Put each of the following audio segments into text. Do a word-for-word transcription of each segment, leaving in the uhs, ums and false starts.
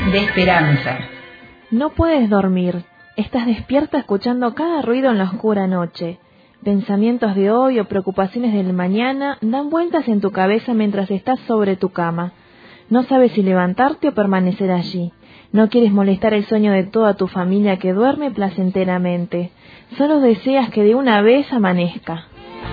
de Esperanza. No puedes dormir. Estás despierta escuchando cada ruido en la oscura noche. Pensamientos de hoy o preocupaciones del mañana dan vueltas en tu cabeza mientras estás sobre tu cama. No sabes si levantarte o permanecer allí. No quieres molestar el sueño de toda tu familia que duerme placenteramente. Solo deseas que de una vez amanezca.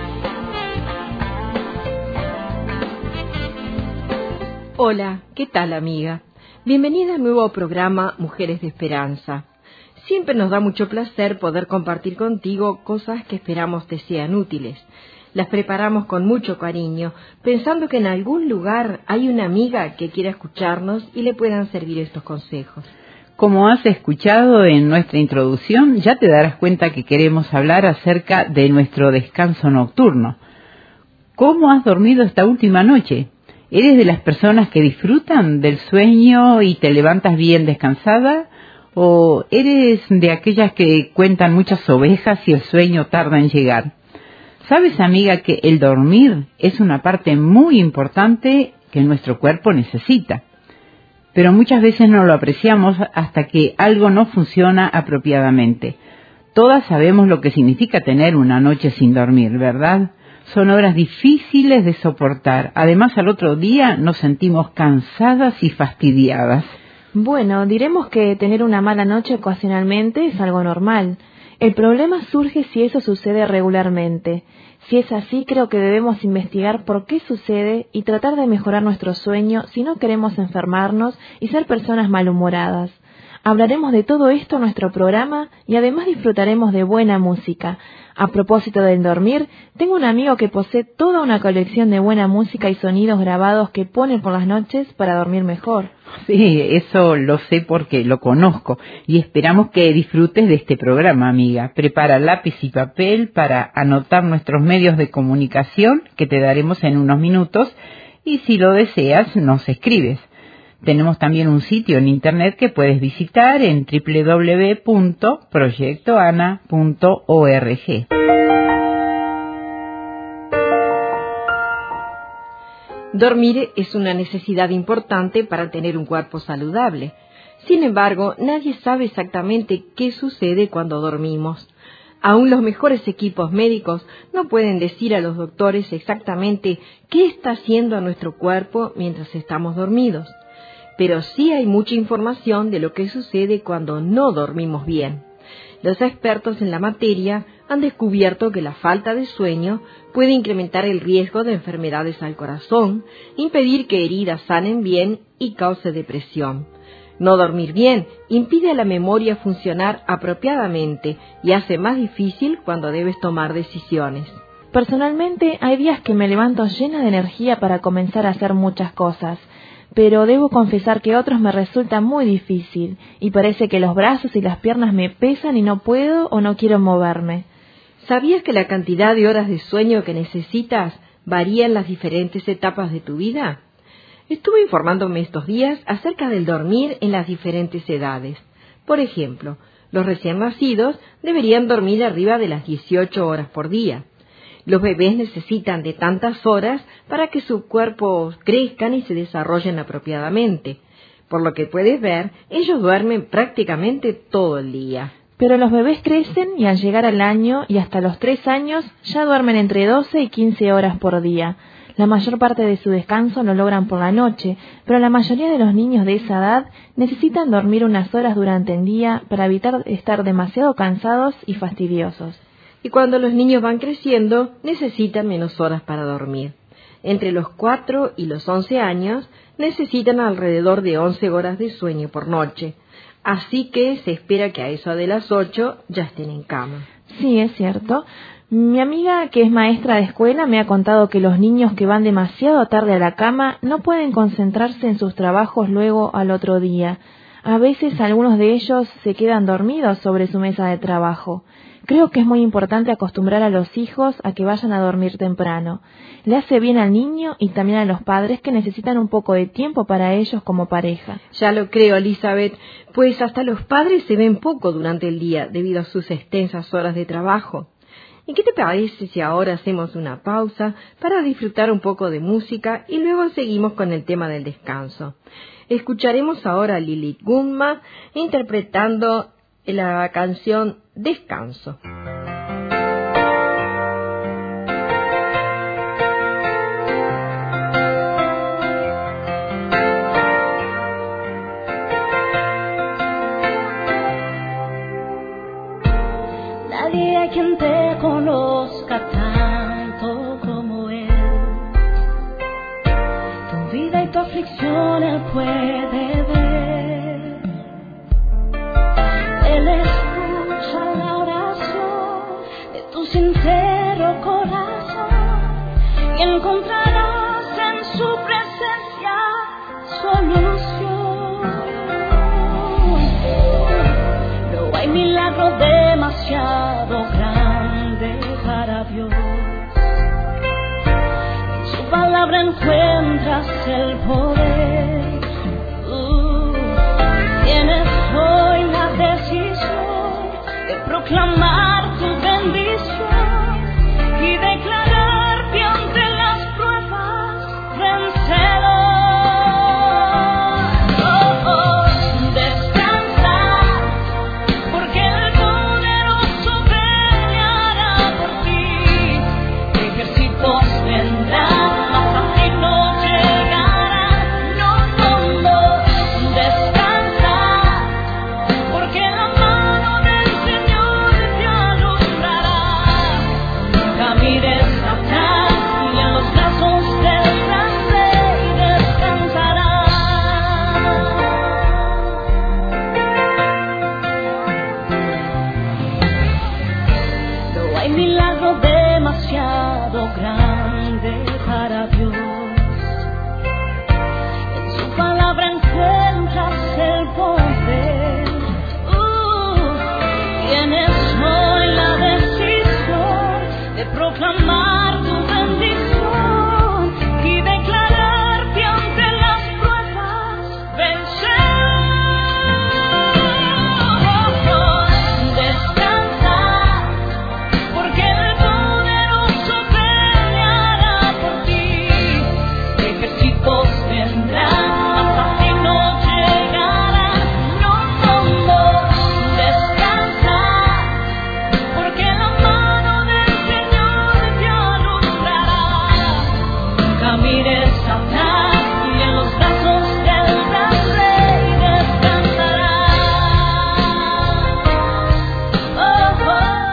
Hola, ¿qué tal, amiga? Bienvenida al nuevo programa Mujeres de Esperanza. Siempre nos da mucho placer poder compartir contigo cosas que esperamos te sean útiles. Las preparamos con mucho cariño, pensando que en algún lugar hay una amiga que quiera escucharnos y le puedan servir estos consejos. Como has escuchado en nuestra introducción, ya te darás cuenta que queremos hablar acerca de nuestro descanso nocturno. ¿Cómo has dormido esta última noche? ¿Eres de las personas que disfrutan del sueño y te levantas bien descansada? ¿O eres de aquellas que cuentan muchas ovejas y el sueño tarda en llegar? ¿Sabes, amiga, que el dormir es una parte muy importante que nuestro cuerpo necesita? Pero muchas veces no lo apreciamos hasta que algo no funciona apropiadamente. Todas sabemos lo que significa tener una noche sin dormir, ¿verdad? Son horas difíciles de soportar. Además, al otro día nos sentimos cansadas y fastidiadas. Bueno, diremos que tener una mala noche ocasionalmente es algo normal. El problema surge si eso sucede regularmente. Si es así, creo que debemos investigar por qué sucede y tratar de mejorar nuestro sueño si no queremos enfermarnos y ser personas malhumoradas. Hablaremos de todo esto en nuestro programa y además disfrutaremos de buena música. A propósito del dormir, tengo un amigo que posee toda una colección de buena música y sonidos grabados que pone por las noches para dormir mejor. Sí, eso lo sé porque lo conozco y esperamos que disfrutes de este programa, amiga. Prepara lápiz y papel para anotar nuestros medios de comunicación que te daremos en unos minutos y si lo deseas nos escribes. Tenemos también un sitio en internet que puedes visitar en doble u doble u doble u punto proyecto ana punto org. Dormir es una necesidad importante para tener un cuerpo saludable. Sin embargo, nadie sabe exactamente qué sucede cuando dormimos. Aún los mejores equipos médicos no pueden decir a los doctores exactamente qué está haciendo a nuestro cuerpo mientras estamos dormidos. Pero sí hay mucha información de lo que sucede cuando no dormimos bien. Los expertos en la materia han descubierto que la falta de sueño puede incrementar el riesgo de enfermedades al corazón, impedir que heridas sanen bien y cause depresión. No dormir bien impide a la memoria funcionar apropiadamente y hace más difícil cuando debes tomar decisiones. Personalmente, hay días que me levanto llena de energía para comenzar a hacer muchas cosas. Pero debo confesar que otros me resulta muy difícil y parece que los brazos y las piernas me pesan y no puedo o no quiero moverme. ¿Sabías que la cantidad de horas de sueño que necesitas varía en las diferentes etapas de tu vida? Estuve informándome estos días acerca del dormir en las diferentes edades. Por ejemplo, los recién nacidos deberían dormir arriba de las dieciocho horas por día. Los bebés necesitan de tantas horas para que sus cuerpos crezcan y se desarrollen apropiadamente. Por lo que puedes ver, ellos duermen prácticamente todo el día. Pero los bebés crecen y al llegar al año y hasta los tres años ya duermen entre doce y quince horas por día. La mayor parte de su descanso lo logran por la noche, pero la mayoría de los niños de esa edad necesitan dormir unas horas durante el día para evitar estar demasiado cansados y fastidiosos. Y cuando los niños van creciendo, necesitan menos horas para dormir. Entre los cuatro y los once años, necesitan alrededor de once horas de sueño por noche. Así que se espera que a eso de las ocho ya estén en cama. Sí, es cierto. Mi amiga, que es maestra de escuela, me ha contado que los niños que van demasiado tarde a la cama no pueden concentrarse en sus trabajos luego al otro día. A veces algunos de ellos se quedan dormidos sobre su mesa de trabajo. Creo que es muy importante acostumbrar a los hijos a que vayan a dormir temprano. Le hace bien al niño y también a los padres que necesitan un poco de tiempo para ellos como pareja. Ya lo creo, Elizabeth, pues hasta los padres se ven poco durante el día debido a sus extensas horas de trabajo. ¿Y qué te parece si ahora hacemos una pausa para disfrutar un poco de música y luego seguimos con el tema del descanso? Escucharemos ahora a Lili Gumma interpretando la canción Descanso. Nadie hay quien te conozca tanto como él. Tu vida y tu aflicción él puede ver. Él escucha la oración de tu sincero corazón y encontrarás en su presencia solución. No hay milagro demasiado grande para Dios. En su palabra encuentras el poder. Uh, tienes hoy la decisión de proclamar tu bendición y declararte ante las pruebas vencedor. Proclamar tu bendición y declararte ante las pruebas vencedor. Descansa, porque el poderoso peleará por ti. Ejércitos vendrán, mas a ti no llegarán. No, no, no. Descansa, porque la mano del mires atrás y en los brazos del gran rey descansarás. Oh,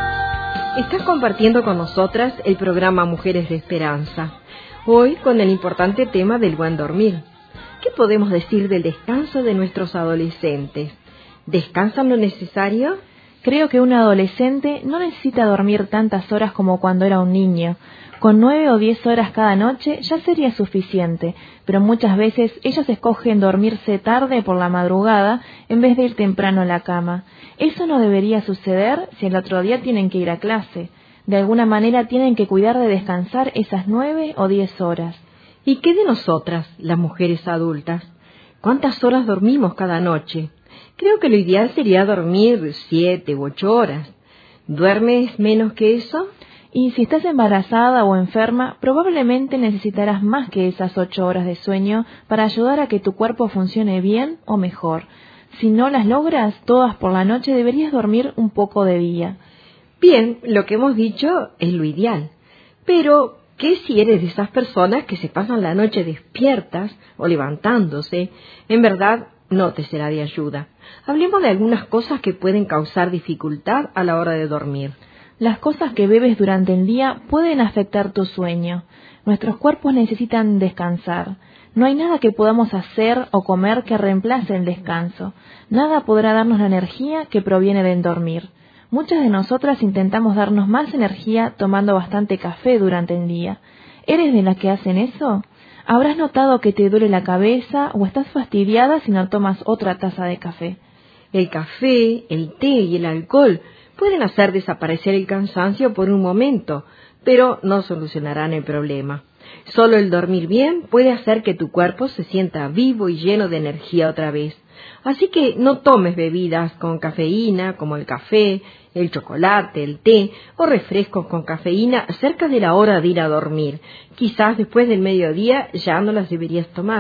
oh. Estás compartiendo con nosotras el programa Mujeres de Esperanza, hoy con el importante tema del buen dormir. ¿Qué podemos decir del descanso de nuestros adolescentes? ¿Descansan lo necesario? Creo que un adolescente no necesita dormir tantas horas como cuando era un niño. Con nueve o diez horas cada noche ya sería suficiente, pero muchas veces ellos escogen dormirse tarde por la madrugada en vez de ir temprano a la cama. Eso no debería suceder si el otro día tienen que ir a clase. De alguna manera tienen que cuidar de descansar esas nueve o diez horas. ¿Y qué de nosotras, las mujeres adultas? ¿Cuántas horas dormimos cada noche? Creo que lo ideal sería dormir siete u ocho horas. ¿Duermes menos que eso? Y si estás embarazada o enferma, probablemente necesitarás más que esas ocho horas de sueño para ayudar a que tu cuerpo funcione bien o mejor. Si no las logras todas por la noche, deberías dormir un poco de día. Bien, lo que hemos dicho es lo ideal. Pero, ¿qué si eres de esas personas que se pasan la noche despiertas o levantándose? En verdad, no te será de ayuda. Hablemos de algunas cosas que pueden causar dificultad a la hora de dormir. Las cosas que bebes durante el día pueden afectar tu sueño. Nuestros cuerpos necesitan descansar. No hay nada que podamos hacer o comer que reemplace el descanso. Nada podrá darnos la energía que proviene del dormir. Muchas de nosotras intentamos darnos más energía tomando bastante café durante el día. ¿Eres de las que hacen eso? ¿Habrás notado que te duele la cabeza o estás fastidiada si no tomas otra taza de café? El café, el té y el alcohol pueden hacer desaparecer el cansancio por un momento, pero no solucionarán el problema. Solo el dormir bien puede hacer que tu cuerpo se sienta vivo y lleno de energía otra vez. Así que no tomes bebidas con cafeína como el café, el chocolate, el té o refrescos con cafeína cerca de la hora de ir a dormir. Quizás después del mediodía ya no las deberías tomar.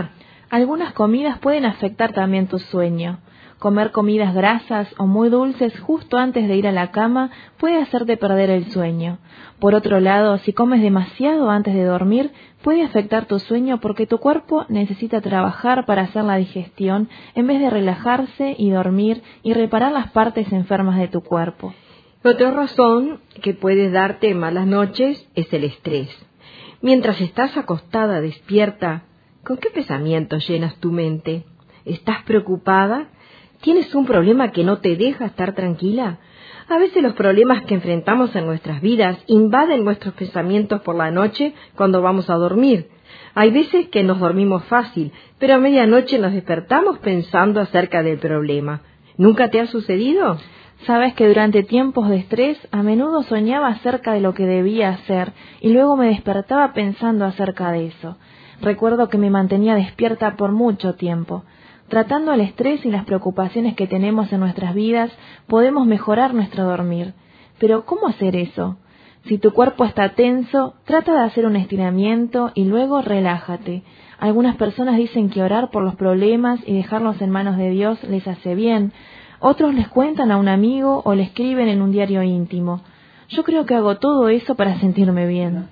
Algunas comidas pueden afectar también tu sueño. Comer comidas grasas o muy dulces justo antes de ir a la cama puede hacerte perder el sueño. Por otro lado, si comes demasiado antes de dormir, puede afectar tu sueño porque tu cuerpo necesita trabajar para hacer la digestión en vez de relajarse y dormir y reparar las partes enfermas de tu cuerpo. Otra razón que puede darte malas noches es el estrés. Mientras estás acostada despierta, ¿con qué pensamientos llenas tu mente? ¿Estás preocupada? ¿Tienes un problema que no te deja estar tranquila? A veces los problemas que enfrentamos en nuestras vidas invaden nuestros pensamientos por la noche cuando vamos a dormir. Hay veces que nos dormimos fácil, pero a medianoche nos despertamos pensando acerca del problema. ¿Nunca te ha sucedido? Sabes que durante tiempos de estrés a menudo soñaba acerca de lo que debía hacer y luego me despertaba pensando acerca de eso. Recuerdo que me mantenía despierta por mucho tiempo. Tratando el estrés y las preocupaciones que tenemos en nuestras vidas, podemos mejorar nuestro dormir. Pero, ¿cómo hacer eso? Si tu cuerpo está tenso, trata de hacer un estiramiento y luego relájate. Algunas personas dicen que orar por los problemas y dejarlos en manos de Dios les hace bien. Otros les cuentan a un amigo o le escriben en un diario íntimo. Yo creo que hago todo eso para sentirme bien.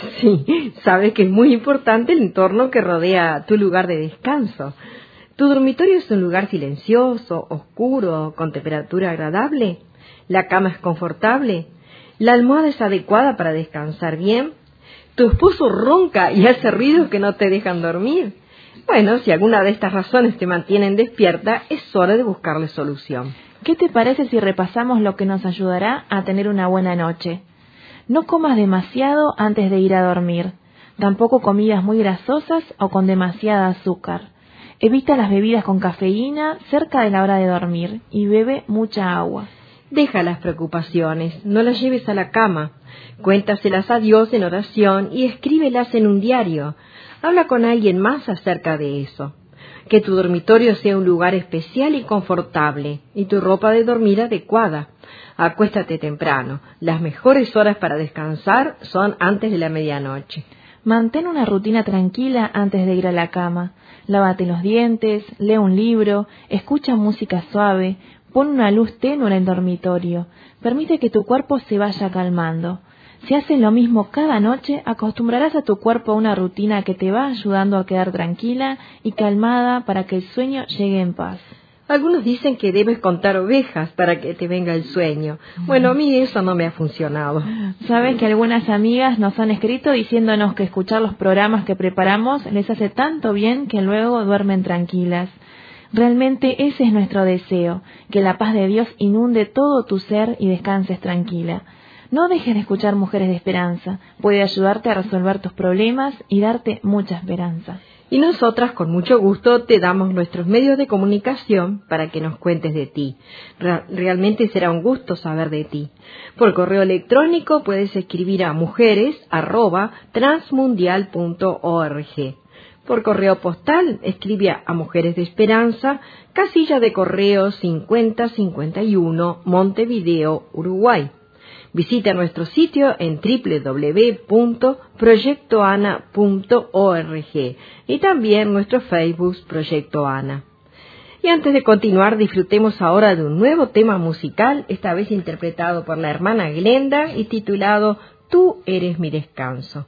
Sí, sabes que es muy importante el entorno que rodea tu lugar de descanso. ¿Tu dormitorio es un lugar silencioso, oscuro, con temperatura agradable? ¿La cama es confortable? ¿La almohada es adecuada para descansar bien? ¿Tu esposo ronca y hace ruidos que no te dejan dormir? Bueno, si alguna de estas razones te mantienen despierta, es hora de buscarle solución. ¿Qué te parece si repasamos lo que nos ayudará a tener una buena noche? No comas demasiado antes de ir a dormir. Tampoco comidas muy grasosas o con demasiada azúcar. Evita las bebidas con cafeína cerca de la hora de dormir y bebe mucha agua. Deja las preocupaciones, no las lleves a la cama. Cuéntaselas a Dios en oración y escríbelas en un diario. Habla con alguien más acerca de eso. Que tu dormitorio sea un lugar especial y confortable y tu ropa de dormir adecuada. Acuéstate temprano. Las mejores horas para descansar son antes de la medianoche. Mantén una rutina tranquila antes de ir a la cama. Lávate los dientes, lee un libro, escucha música suave, pon una luz tenue en el dormitorio. Permite que tu cuerpo se vaya calmando. Si haces lo mismo cada noche, acostumbrarás a tu cuerpo a una rutina que te va ayudando a quedar tranquila y calmada para que el sueño llegue en paz. Algunos dicen que debes contar ovejas para que te venga el sueño. Bueno, a mí eso no me ha funcionado. Sabes que algunas amigas nos han escrito diciéndonos que escuchar los programas que preparamos les hace tanto bien que luego duermen tranquilas. Realmente ese es nuestro deseo, que la paz de Dios inunde todo tu ser y descanses tranquila. No dejes de escuchar Mujeres de Esperanza. Puede ayudarte a resolver tus problemas y darte mucha esperanza. Y nosotras, con mucho gusto, te damos nuestros medios de comunicación para que nos cuentes de ti. Re- realmente será un gusto saber de ti. Por correo electrónico puedes escribir a mujeres arroba transmundial punto org. Por correo postal, escribe a Mujeres de Esperanza, casilla de correo cincuenta cincuenta y uno, Montevideo, Uruguay. Visita nuestro sitio en doble u doble u doble u punto proyecto ana punto org y también nuestro Facebook Proyecto Ana. Y antes de continuar, disfrutemos ahora de un nuevo tema musical, esta vez interpretado por la hermana Glenda y titulado Tú eres mi descanso.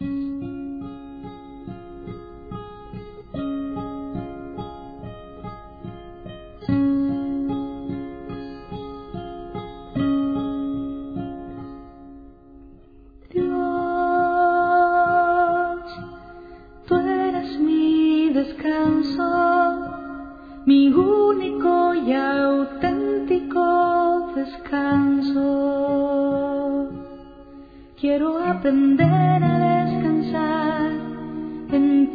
Mi único y auténtico descanso. Quiero aprender a descansar en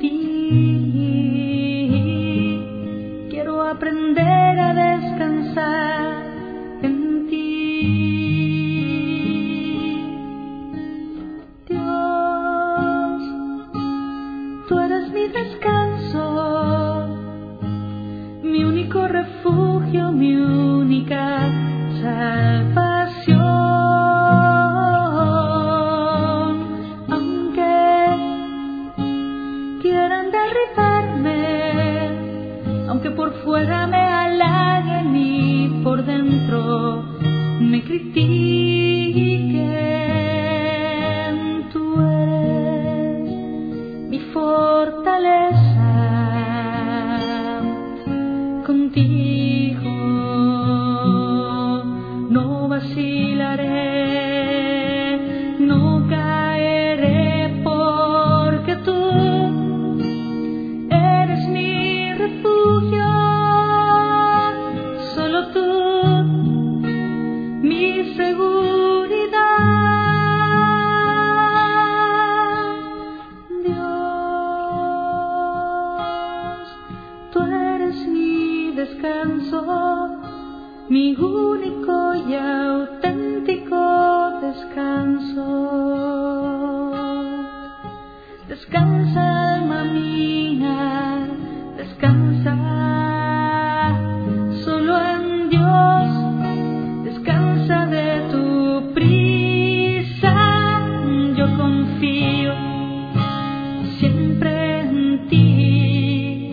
ti. Quiero aprender a descansar en ti. Dios, tú eres mi descanso, mi único refugio, mi única salvación. Aunque quieran derribarme mi único y auténtico descanso. Descansa, alma mía, descansa, solo en Dios, descansa de tu prisa. Yo confío siempre en ti,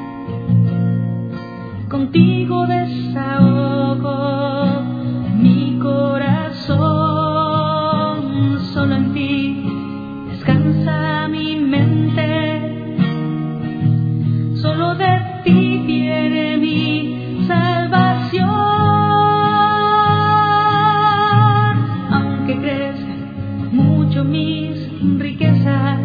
contigo desahogo mi corazón, solo en ti descansa mi mente, solo de ti viene mi salvación. Aunque crezcan mucho mis riquezas,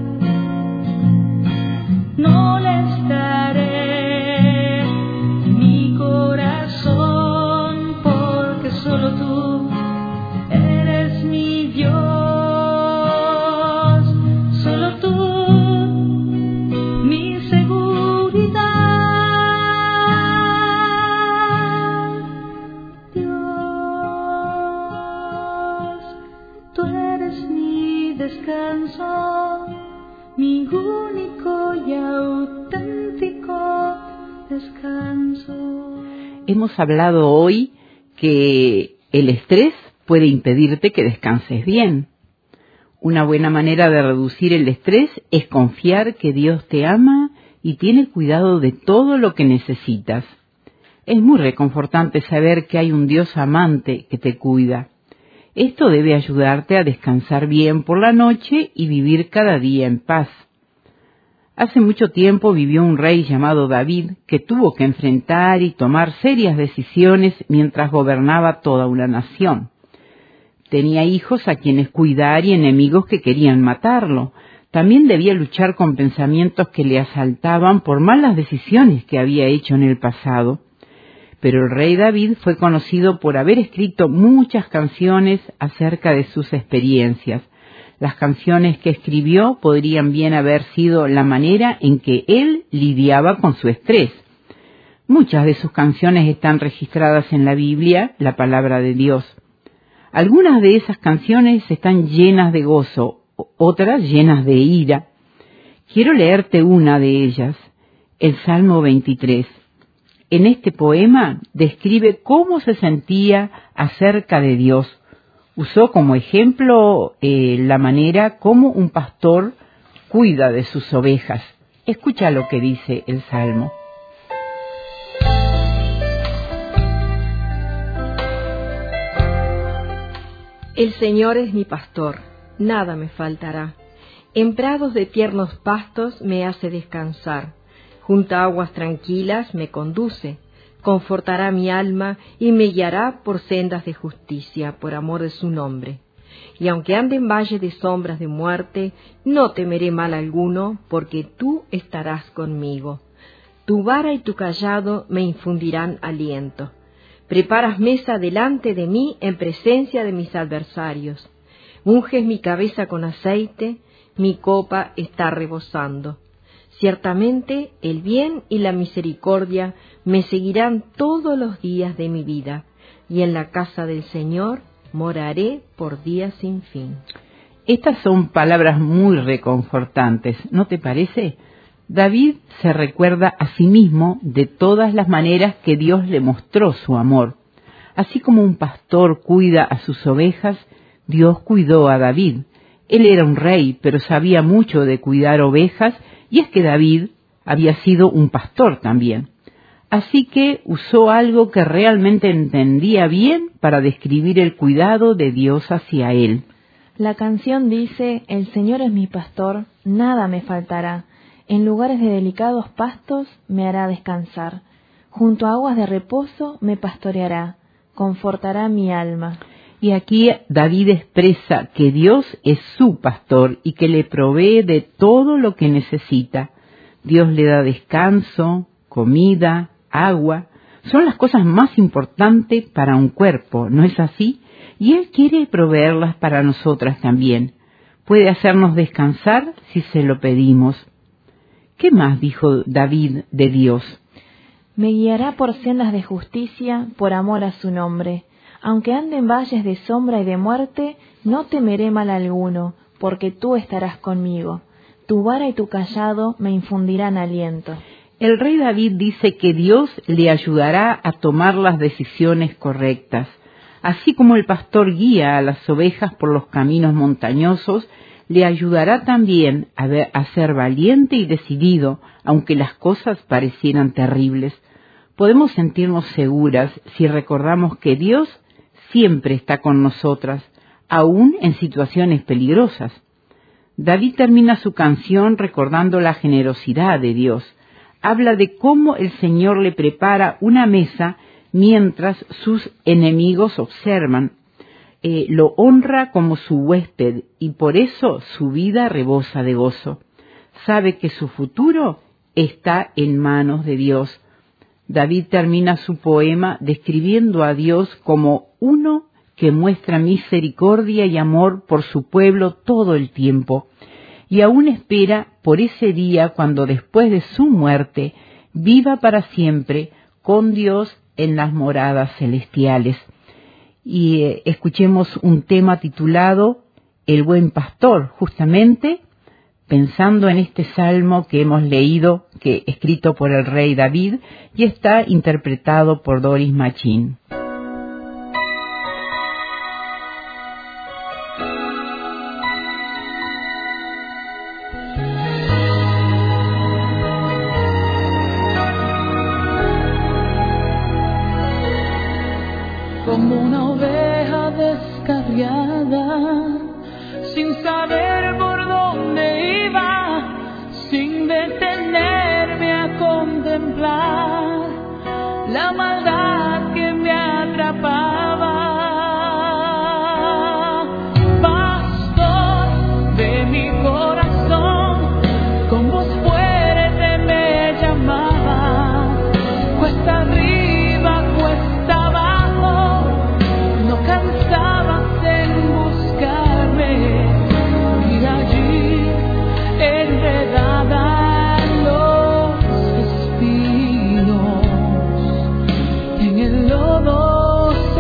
no les daré mi corazón, porque solo tú eres mi Dios, solo tú mi seguridad. Dios, tú eres mi descanso, mi único y auténtico descanso. Hemos hablado hoy que el estrés puede impedirte que descanses bien. Una buena manera de reducir el estrés es confiar que Dios te ama y tiene cuidado de todo lo que necesitas. Es muy reconfortante saber que hay un Dios amante que te cuida. Esto debe ayudarte a descansar bien por la noche y vivir cada día en paz. Hace mucho tiempo vivió un rey llamado David que tuvo que enfrentar y tomar serias decisiones mientras gobernaba toda una nación. Tenía hijos a quienes cuidar y enemigos que querían matarlo. También debía luchar con pensamientos que le asaltaban por malas decisiones que había hecho en el pasado. Pero el rey David fue conocido por haber escrito muchas canciones acerca de sus experiencias. Las canciones que escribió podrían bien haber sido la manera en que él lidiaba con su estrés. Muchas de sus canciones están registradas en la Biblia, la palabra de Dios. Algunas de esas canciones están llenas de gozo, otras llenas de ira. Quiero leerte una de ellas, el Salmo veintitrés. En este poema describe cómo se sentía acerca de Dios. Usó como ejemplo eh, la manera como un pastor cuida de sus ovejas. Escucha lo que dice el Salmo. El Señor es mi pastor, nada me faltará. En prados de tiernos pastos me hace descansar. Junto a aguas tranquilas me conduce. Confortará mi alma y me guiará por sendas de justicia, por amor de su nombre. Y aunque ande en valle de sombras de muerte, no temeré mal alguno, porque tú estarás conmigo. Tu vara y tu cayado me infundirán aliento. Preparas mesa delante de mí en presencia de mis adversarios. Unges mi cabeza con aceite, mi copa está rebosando. Ciertamente el bien y la misericordia me seguirán todos los días de mi vida, y en la casa del Señor moraré por días sin fin. Estas son palabras muy reconfortantes, ¿no te parece? David se recuerda a sí mismo de todas las maneras que Dios le mostró su amor. Así como un pastor cuida a sus ovejas, Dios cuidó a David. Él era un rey, pero sabía mucho de cuidar ovejas, y es que David había sido un pastor también. Así que usó algo que realmente entendía bien para describir el cuidado de Dios hacia él. La canción dice: el Señor es mi pastor, nada me faltará. En lugares de delicados pastos me hará descansar. Junto a aguas de reposo me pastoreará, confortará mi alma. Y aquí David expresa que Dios es su pastor y que le provee de todo lo que necesita. Dios le da descanso, comida, agua. Son las cosas más importantes para un cuerpo, ¿no es así? Y Él quiere proveerlas para nosotras también. Puede hacernos descansar si se lo pedimos. ¿Qué más dijo David de Dios? Me guiará por sendas de justicia, por amor a su nombre. Aunque ande en valles de sombra y de muerte, no temeré mal alguno, porque tú estarás conmigo. Tu vara y tu cayado me infundirán aliento. El rey David dice que Dios le ayudará a tomar las decisiones correctas. Así como el pastor guía a las ovejas por los caminos montañosos, le ayudará también a, ver, a ser valiente y decidido, aunque las cosas parecieran terribles. Podemos sentirnos seguras si recordamos que Dios siempre está con nosotras, aún en situaciones peligrosas. David termina su canción recordando la generosidad de Dios. Habla de cómo el Señor le prepara una mesa mientras sus enemigos observan. Eh, lo honra como su huésped y por eso su vida rebosa de gozo. Sabe que su futuro está en manos de Dios. David termina su poema describiendo a Dios como uno que muestra misericordia y amor por su pueblo todo el tiempo, y aún espera por ese día cuando después de su muerte viva para siempre con Dios en las moradas celestiales. Y eh, escuchemos un tema titulado El buen pastor, justamente pensando en este salmo que hemos leído, que escrito por el rey David, y está interpretado por Doris Machín. Como una oveja descarriada, sin saber por dónde iba, sin detenerme a contemplar la maldad que me atrapaba. Pastor de mi corazón, con voz fuerte me llamaba, cuesta arriba, cuesta abajo, no cansabas en buscarme, y allí enredada en los espinos, en el lodo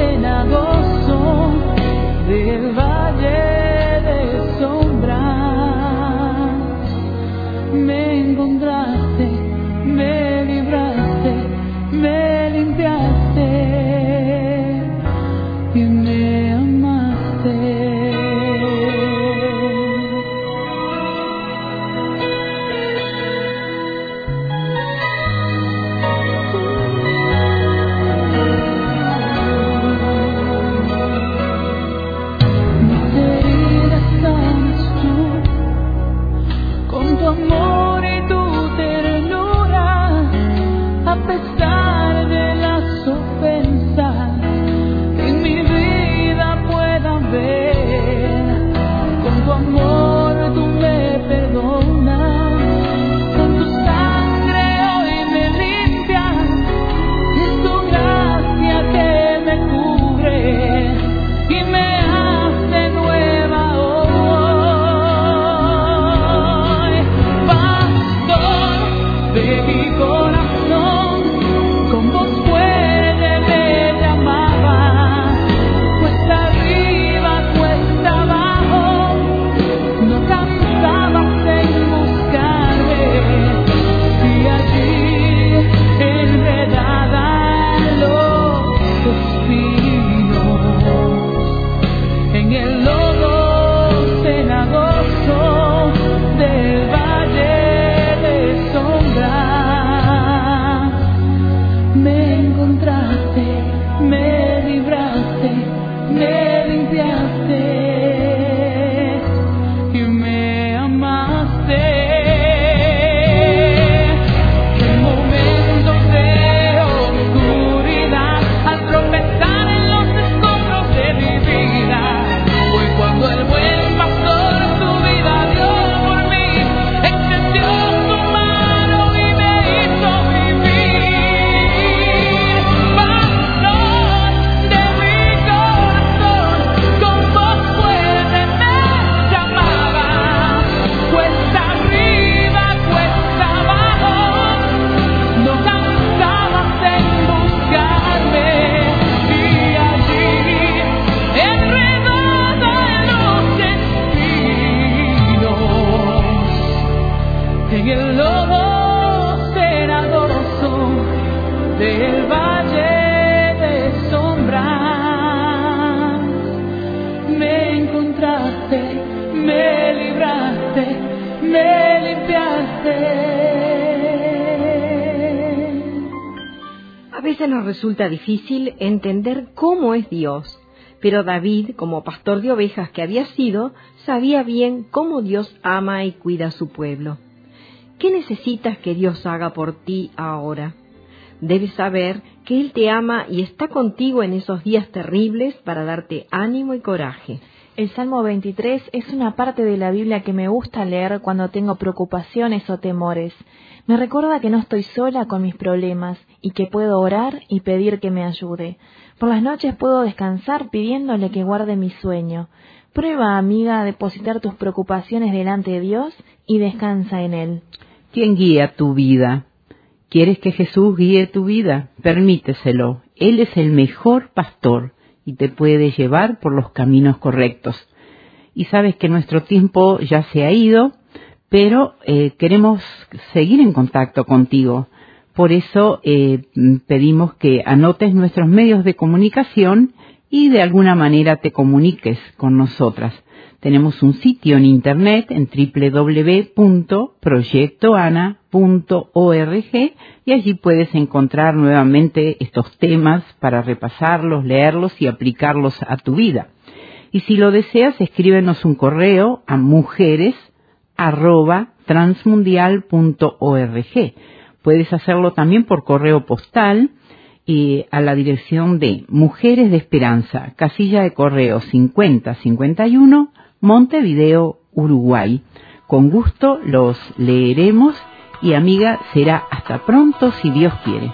veces nos resulta difícil entender cómo es Dios, pero David, como pastor de ovejas que había sido, sabía bien cómo Dios ama y cuida a su pueblo. ¿Qué necesitas que Dios haga por ti ahora? Debes saber que Él te ama y está contigo en esos días terribles para darte ánimo y coraje. El Salmo veintitrés es una parte de la Biblia que me gusta leer cuando tengo preocupaciones o temores. Me recuerda que no estoy sola con mis problemas y que puedo orar y pedir que me ayude. Por las noches puedo descansar pidiéndole que guarde mi sueño. Prueba, amiga, a depositar tus preocupaciones delante de Dios y descansa en Él. ¿Quién guía tu vida? ¿Quieres que Jesús guíe tu vida? Permíteselo. Él es el mejor pastor y te puede llevar por los caminos correctos. Y sabes que nuestro tiempo ya se ha ido, pero eh, queremos seguir en contacto contigo. Por eso eh, pedimos que anotes nuestros medios de comunicación y de alguna manera te comuniques con nosotras. Tenemos un sitio en internet en doble u doble u doble u punto proyecto ana punto org y allí puedes encontrar nuevamente estos temas para repasarlos, leerlos y aplicarlos a tu vida. Y si lo deseas, escríbenos un correo a mujeres arroba transmundial punto org. Puedes hacerlo también por correo postal y a la dirección de Mujeres de Esperanza, casilla de correo cincuenta cincuenta y uno, Montevideo, Uruguay. Con gusto los leeremos y, amiga, será hasta pronto si Dios quiere.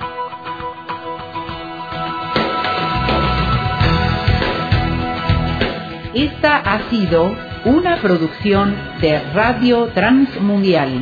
Esta ha sido una producción de Radio Transmundial.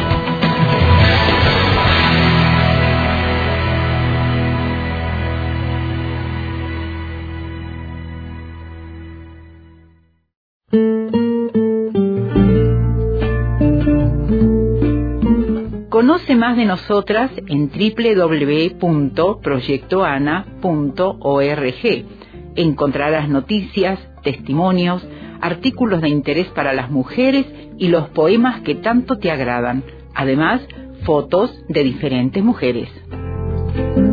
Conoce más de nosotras en doble u doble u doble u punto proyecto ana punto org. Encontrarás noticias, testimonios, artículos de interés para las mujeres y los poemas que tanto te agradan. Además, fotos de diferentes mujeres.